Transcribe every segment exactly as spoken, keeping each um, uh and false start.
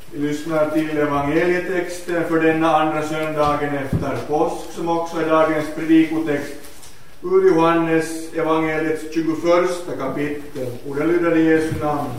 Vi lyssnar till evangelietexten för denna andra söndagen efter påsk, som också är dagens predikotext ur Johannes evangeliets tjugoförsta kapitel. Och det lyder i Jesu namn.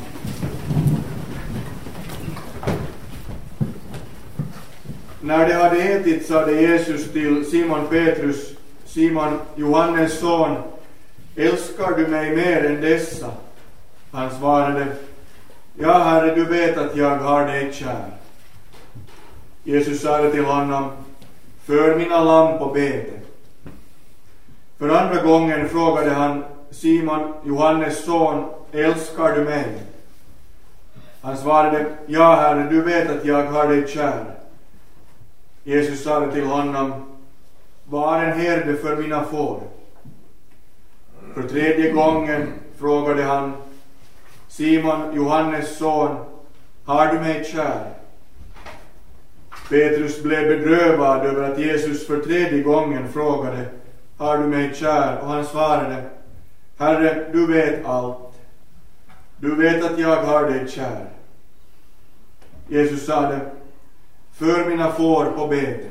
När det hade ätit sade Jesus till Simon Petrus, Simon, Johannes son, älskar du mig mer än dessa? Han svarade, ja, Herre, du vet att jag har dig kär. Jesus sade till honom, för mina lamm på bete. För andra gången frågade han Simon, Johannes son, älskar du mig? Han svarade, ja, Herre, du vet att jag har dig kär. Jesus sade till honom, var en herde för mina får. För tredje gången frågade han Simon, Johannes son, har du mig kär? Petrus blev bedrövad över att Jesus för tredje gången frågade, har du mig kär? Och han svarade, Herre, du vet allt. Du vet att jag har dig kär. Jesus sade, för mina får på bete.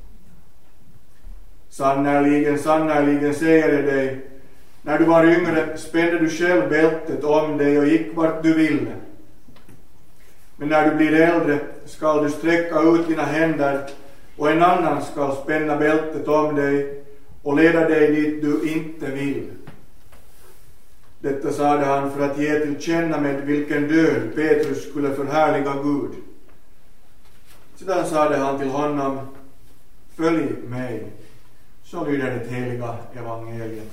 Sannoliken, sannoliken säger jag dig, när du var yngre spände du själv bältet om dig och gick vart du ville. Men när du blir äldre skall du sträcka ut dina händer och en annan skall spänna bältet om dig och leda dig dit du inte vill. Detta sade han för att ge till känna med vilken död Petrus skulle förhärliga Gud. Sedan sade han till honom, följ mig. Så lyder det heliga evangeliet.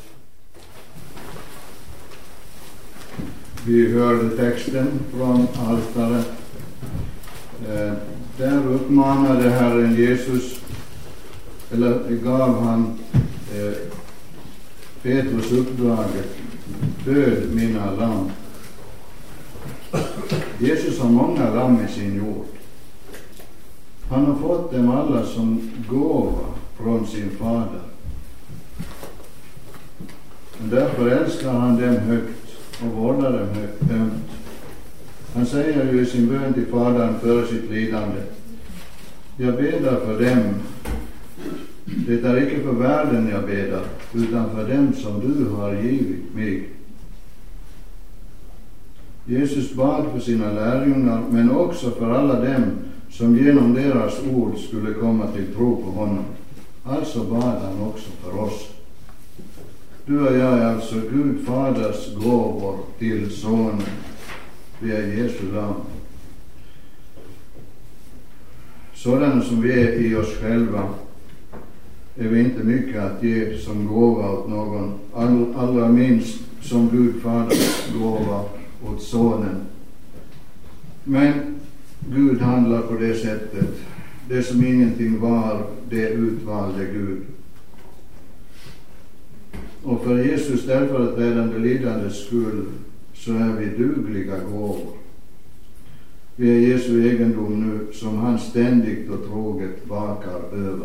Vi hörde texten från altaret. Eh, där uppmanade Herren Jesus, eller gav han eh, Petrus uppdraget, död mina lamm. Jesus har många lamm i sin jord. Han har fått dem alla som gåva från sin fader. Och därför älskar han dem högt och vårdar dem högt ömt. Han säger ju i sin bön till fadern före sitt lidande, jag bedar för dem. Det är icke för världen jag bedar, utan för dem som du har givit mig. Jesus bad för sina lärjungar, men också för alla dem som genom deras ord skulle komma till tro på honom. Alltså bad han också för oss. Du och jag är alltså Gud Faders gåvor till Sonen. Vi är Jesu lamm. Sådana som vi är i oss själva är vi inte mycket att ge som gåva åt någon, all, allra minst som Gud Faders gåva åt Sonen. Men Gud handlar på det sättet. Det som ingenting var, det utvalde Gud. Och för Jesus ställföreträdande lidandes skull så är vi dugliga gåvor. Vi är Jesu egendom nu som han ständigt och troget vakar över.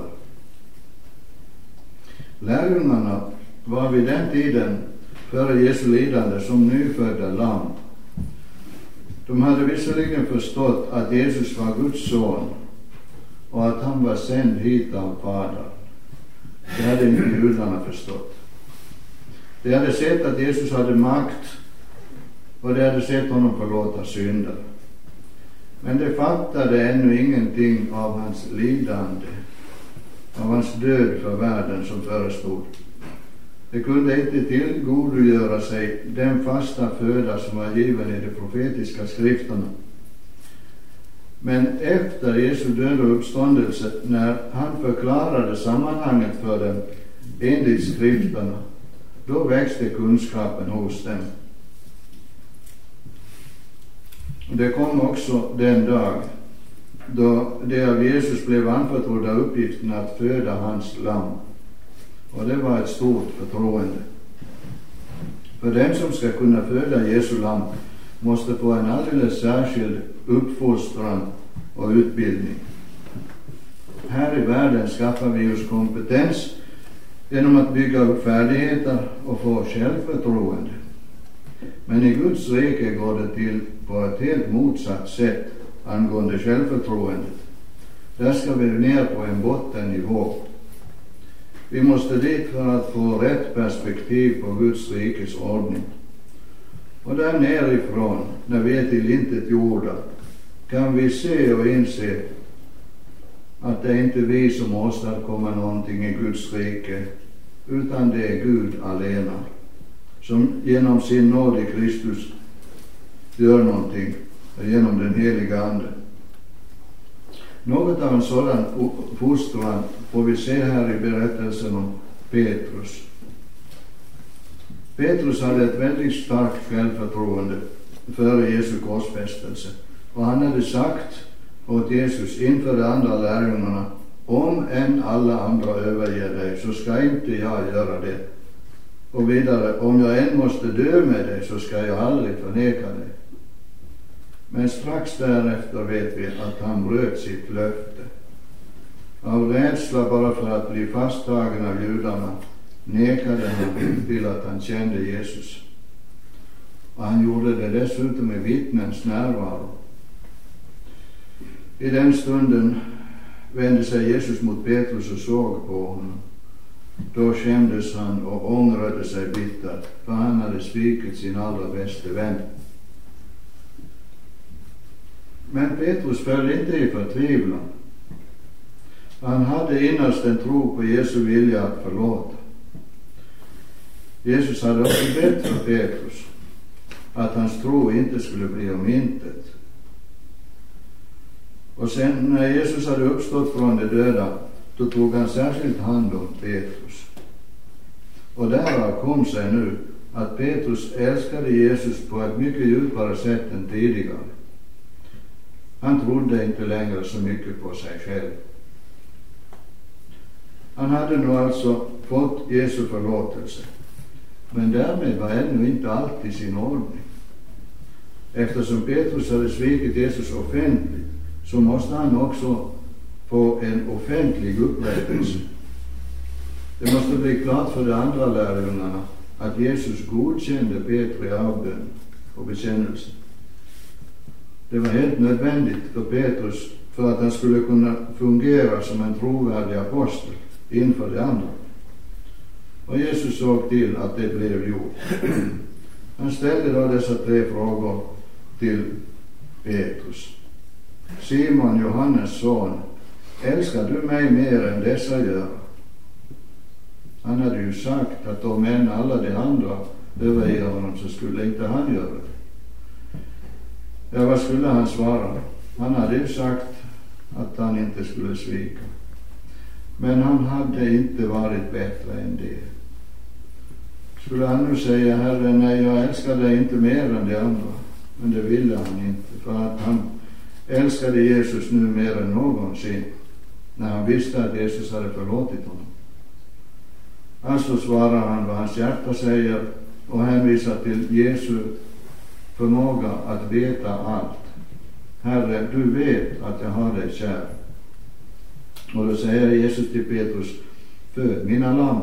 Lärjungarna var vid den tiden före Jesu lidande som nyfödda lamm. De hade visserligen förstått att Jesus var Guds son och att han var sänd hit av Fadern. Det hade inte judarna förstått. De hade sett att Jesus hade makt och de hade sett honom förlåta synder. Men de fattade ännu ingenting av hans lidande, av hans död för världen som förestod. De kunde inte tillgodogöra sig den fasta föda som var given i de profetiska skrifterna. Men efter Jesu död och uppståndelse, när han förklarade sammanhanget för dem enligt skrifterna, då växte kunskapen hos dem. Det kom också den dag då det av Jesus blev anförtrodda uppgiften att föda hans lamm. Och det var ett stort förtroende. För den som ska kunna föda Jesu lamm måste få en alldeles särskild uppfostran och utbildning. Här i världen skaffar vi oss kompetens genom att bygga upp färdigheter och få självförtroende. Men i Guds rike går det till på ett helt motsatt sätt. angående självförtroendet. Där ska vi ner på en bottennivå. Vi måste dit för att få rätt perspektiv på Guds rikes ordning. Och där nerifrån, när vi är till intet jorda, kan vi se och inse att det är inte vi som åstadkommer någonting i Guds rike, utan det är Gud alena, som genom sin nåd i Kristus gör någonting genom den heliga Ande. Något av en sådan fostran får vi se här i berättelsen om Petrus. Petrus hade ett väldigt starkt självförtroende före Jesu korsfästelse, och han hade sagt åt Jesus inför de andra lärjungarna: om än alla andra överger dig, så ska inte jag göra det. Och vidare: om jag än måste dö med dig, så ska jag aldrig förneka dig. Men strax därefter vet vi att han bröt sitt löfte. Av rädsla bara för att bli fasttagen av judarna nekade han till att han kände Jesus. Och han gjorde det dessutom med vittnens närvaro. I den stunden vände sig Jesus mot Petrus och såg på honom. Då skämdes han och ångrade sig bittert, för han hade svikit sin allra bästa vän. Men Petrus föll inte i förtvivlan. Han hade innerst en tro på Jesu vilja att förlåta. Jesus hade också bett för Petrus att hans tro inte skulle bli om intet. Och sen när Jesus hade uppstått från de döda, då tog han särskilt hand om Petrus. Och därav kom sig nu att Petrus älskade Jesus på ett mycket djupare sätt än tidigare. Han trodde inte längre så mycket på sig själv. Han hade nu alltså fått Jesu förlåtelse, men därmed var ännu inte allt i sin ordning. Eftersom Petrus hade svikit Jesus offentligt, så måste han också få en offentlig upprättelse. Det måste bli klart för de andra lärjungarna att Jesus godkände Petri avbön och bekännelse. Det var helt nödvändigt för Petrus för att han skulle kunna fungera som en trovärdig apostel inför de andra. Och Jesus såg till att det blev gjort. Han ställde då dessa tre frågor till Petrus. Simon, Johannes son, älskar du mig mer än dessa gör? Han hade ju sagt att om än alla de andra överger honom, så skulle inte han göra det. Ja, vad skulle han svara? Han hade ju sagt att han inte skulle svika. Men han hade inte varit bättre än det. Skulle han nu säga: Herre, nej, jag älskar dig inte mer än de andra? Men det ville han inte, för att han älskade Jesus nu mer än någonsin, när han visste att Jesus hade förlåtit honom. Alltså svarar han vad hans hjärta säger och hänvisar till Jesu förmåga att veta allt. Herre, du vet att jag har dig kär. Och då säger Jesus till Petrus: föd mina lamm.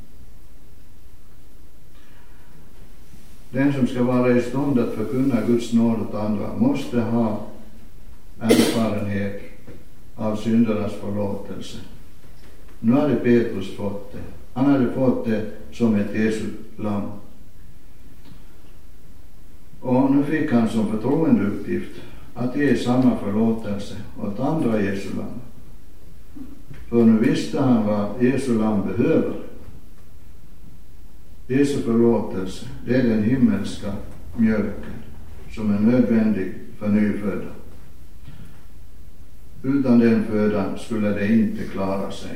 Den som ska vara i stånd att förkunna Guds nåd åt andra måste ha erfarenhet av syndernas förlåtelse. Nu hade Petrus fått det. Han hade fått det som ett Jesu lamm. Och nu fick han som förtroendeuppgift att ge samma förlåtelse åt andra Jesu lamm. För nu visste han vad Jesu lamm behöver. Jesu förlåtelse, det är den himmelska mjölken som är nödvändig för nyfödda. Utan den födan skulle det inte klara sig.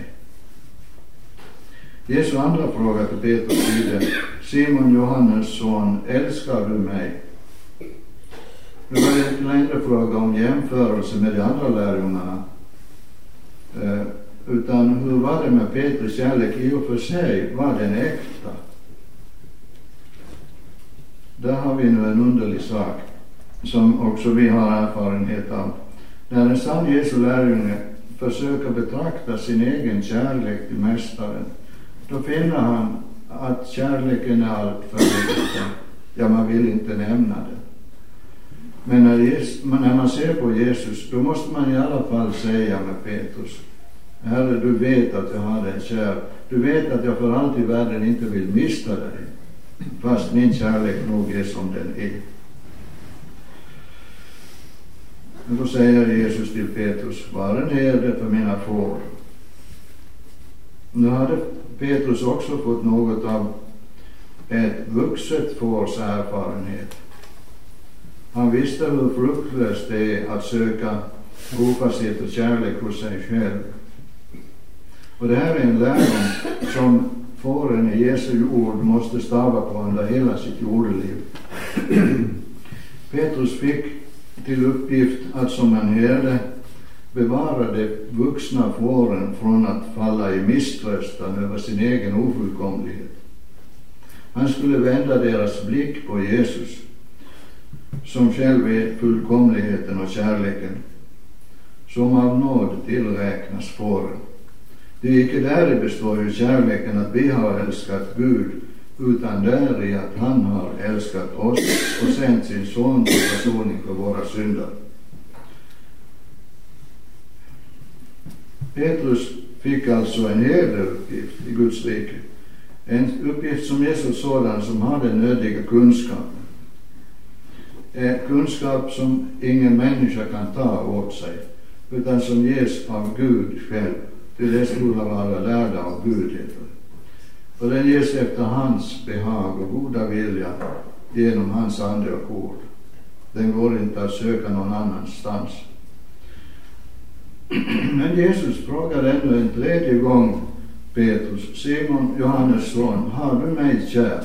Jesu andra fråga till Petrus lyder: Simon, Johannes son, älskar du mig? Nu var det inte längre fråga om jämförelse med de andra lärjungarna, eh, utan hur var det med Petrus kärlek i och för sig? Var den äkta? Där har vi nu en underlig sak som också vi har erfarenhet av. När en sann Jesu lärjunge försöker betrakta sin egen kärlek till mästaren, då finner han att kärleken är allt för liten. Ja, man vill inte nämna det. Men när, Jesus, när man ser på Jesus, då måste man i alla fall säga med Petrus: Herre, du vet att jag har dig kär. Du vet att jag för allt i världen inte vill mista dig, fast min kärlek nog är som den är. Men då säger Jesus till Petrus: var en herde för mina får. Nu hade Petrus också fått något av ett vuxet fårs erfarenhet. Han visste hur fruktlöst det är att söka trofasthet och kärlek hos sig själv. Och det här är en lärdom som fåren i Jesu ord måste stava på under hela sitt jordeliv. Petrus fick till uppgift att som en herde bevara de vuxna fåren från att falla i misströstan över sin egen ofullkomlighet. Han skulle vända deras blick på Jesus, som själv är fullkomligheten och kärleken, som av nåd tillräknas fåren. Det är icke där består ju kärleken att vi har älskat Gud, utan där i att han har älskat oss och sänt sin son till försoning för våra synder. Petrus fick alltså en herdeuppgift i Guds rike. En uppgift som är så sådan som har den nödiga kunskapen. En kunskap som ingen människa kan ta åt sig, utan som ges av Gud själv. Till det skulle vara lärda av Gud, heter det. Och den ges efter hans behag och goda vilja genom hans ande och ord. Den går inte att söka någon annanstans. Men Jesus frågar ännu en tredje gång Petrus: Simon, Johannes son, har du mig kär?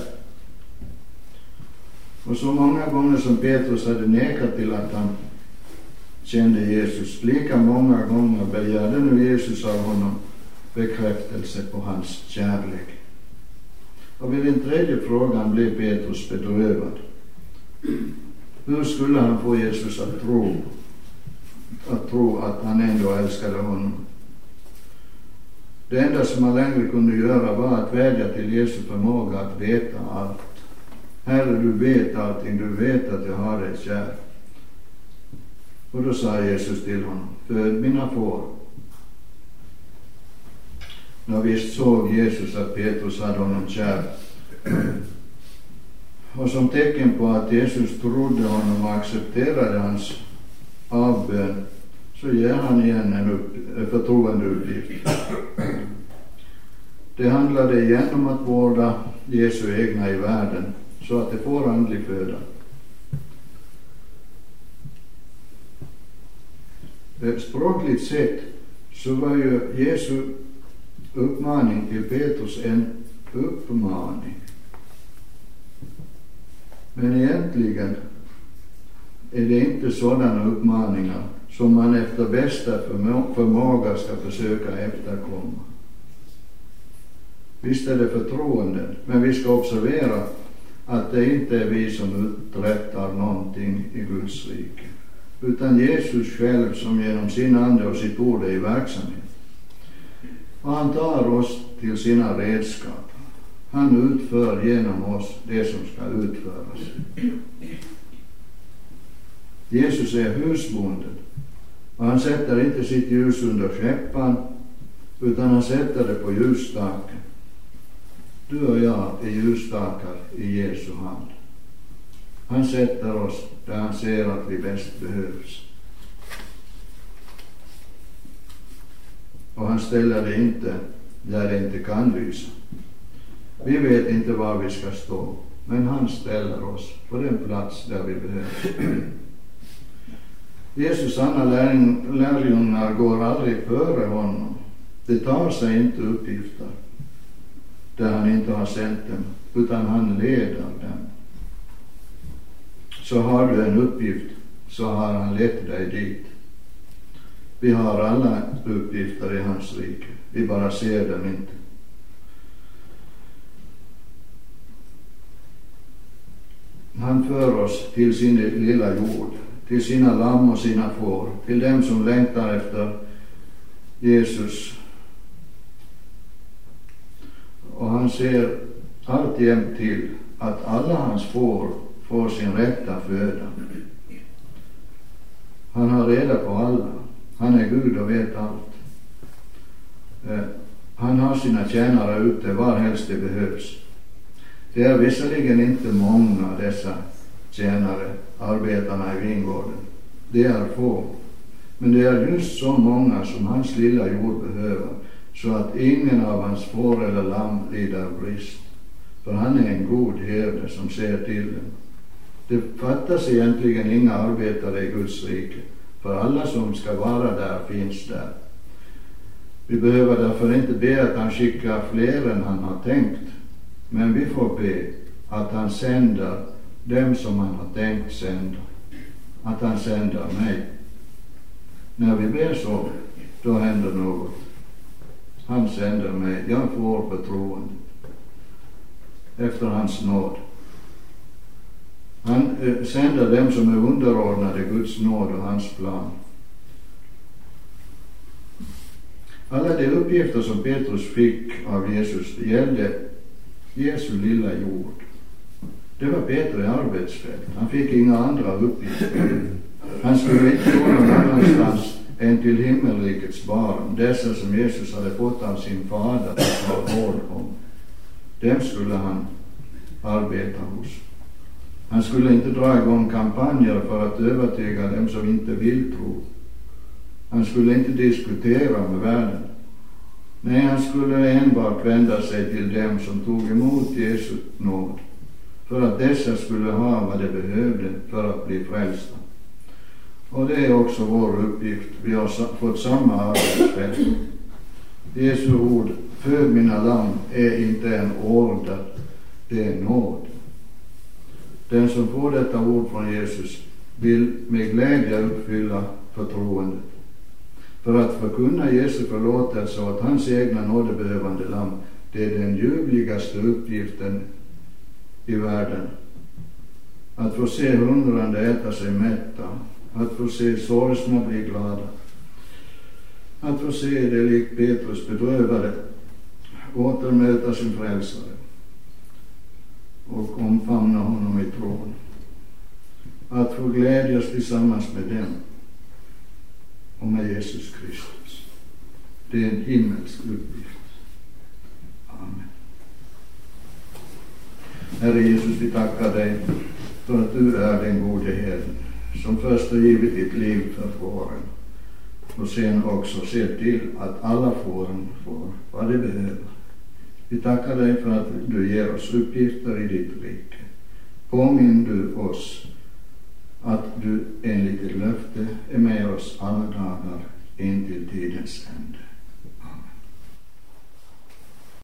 Och så många gånger som Petrus hade nekat till att han kände Jesus, lika många gånger begärde nu Jesus av honom bekräftelse på hans kärlek. Och vid den tredje frågan blev Petrus bedrövad. Hur skulle han få Jesus att tro, att tro att han ändå älskade honom? Det enda som han längre kunde göra var att vädja till Jesu förmåga att veta allt. Herre, du vet allting, du vet att jag har dig kär. Och då sa Jesus till honom: föd mina får. Nå visst såg Jesus att Petrus hade honom kär. Och som tecken på att Jesus trodde honom och accepterade hans avbön, så ger han igen en upp, förtroende uppgift. Det handlade igen om att vårda Jesu egna i världen, så att det får andlig föda. Språkligt sett så var ju Jesu uppmaning till Petrus en uppmaning. Men egentligen är det inte sådana uppmaningar som man efter bästa förmå- förmåga ska försöka efterkomma. Visst är det förtroenden, men vi ska observera att det inte är vi som uträttar någonting i Guds rike, utan Jesus själv som genom sin ande och sitt ord är i verksamhet. Och han tar oss till sina redskap. Han utför genom oss det som ska utföras. Jesus är husbonden, och han sätter inte sitt ljus under skäppan, utan han sätter det på ljusstaken. Du och jag är ljusstakar i Jesu hand. Han sätter oss där han ser att vi bäst behövs. Och han ställer det inte där det inte kan lysa. Vi vet inte var vi ska stå, men han ställer oss på den plats där vi behövs. Jesus sanna lärjungar går aldrig före honom. Det tar sig inte uppgifter där han inte har sänt dem, utan han leder dem. Så har du en uppgift, så har han lett dig dit. Vi har alla uppgifter i hans rike, vi bara ser dem inte. Han för oss till sin lilla jord, till sina lamm och sina får, till dem som längtar efter Jesus. Och han ser alltjämt till att alla hans får får sin rätta föda. Han har reda på alla. Han är Gud och vet allt. Eh, han har sina tjänare ute var helst det behövs. Det är visserligen inte många dessa tjänare, arbetarna i vingården. Det är få. Men det är just så många som hans lilla jord behöver, så att ingen av hans får eller lamm lider brist. För han är en god herde som ser till dem. Det fattas egentligen inga arbetare i Guds rike, för alla som ska vara där finns där. Vi behöver därför inte be att han skickar fler än han har tänkt, men vi får be att han sänder dem som han har tänkt sända. Att han sänder mig. När vi ber så, då händer något. Han sänder mig, jag får förtroende efter hans nåd. Han eh, sänder dem som är underordnade Guds nåd och hans plan. Alla de uppgifter som Petrus fick av Jesus gällde Jesu lilla jord. Det var Petrus arbetsfält. Han fick inga andra uppgifter. Han skulle inte gå någon annanstans än till himmelrikets barn, dessa som Jesus hade fått av sin fader att ha vård om. Dem skulle han arbeta hos. Han skulle inte dra igång kampanjer för att övertyga dem som inte vill tro. Han skulle inte diskutera med världen. Nej, han skulle enbart vända sig till dem som tog emot Jesu nåd, för att dessa skulle ha vad de behövde för att bli frälsta. Och det är också vår uppgift. Vi har fått samma arbetsfält. Jesu ord, föd mina lamm, är inte en order, det är nåd. Den som får detta ord från Jesus vill med glädje uppfylla förtroendet. För att förkunna Jesu förlåtelse åt hans egna nådebehövande lamm, det är den ljuvligaste uppgiften i världen. Att få se hungrande äta sig mätta, att få se sorgsna bli glada, att få se det likt Petrus bedrövade återmöta sin frälsare och omfamna honom i tron. Att få glädjas tillsammans med dem och med Jesus Kristus. Det är en himmelsk uppgift. Amen. Herre Jesus, vi tackar dig för att du är den gode herden som först har givit ditt liv för fåren och sen också ser till att alla fåren får vad de behöver. Vi tackar dig för att du ger oss uppgifter i ditt rike. Påminn du oss att du enligt ditt löfte är med oss alla dagar in till tidens ände.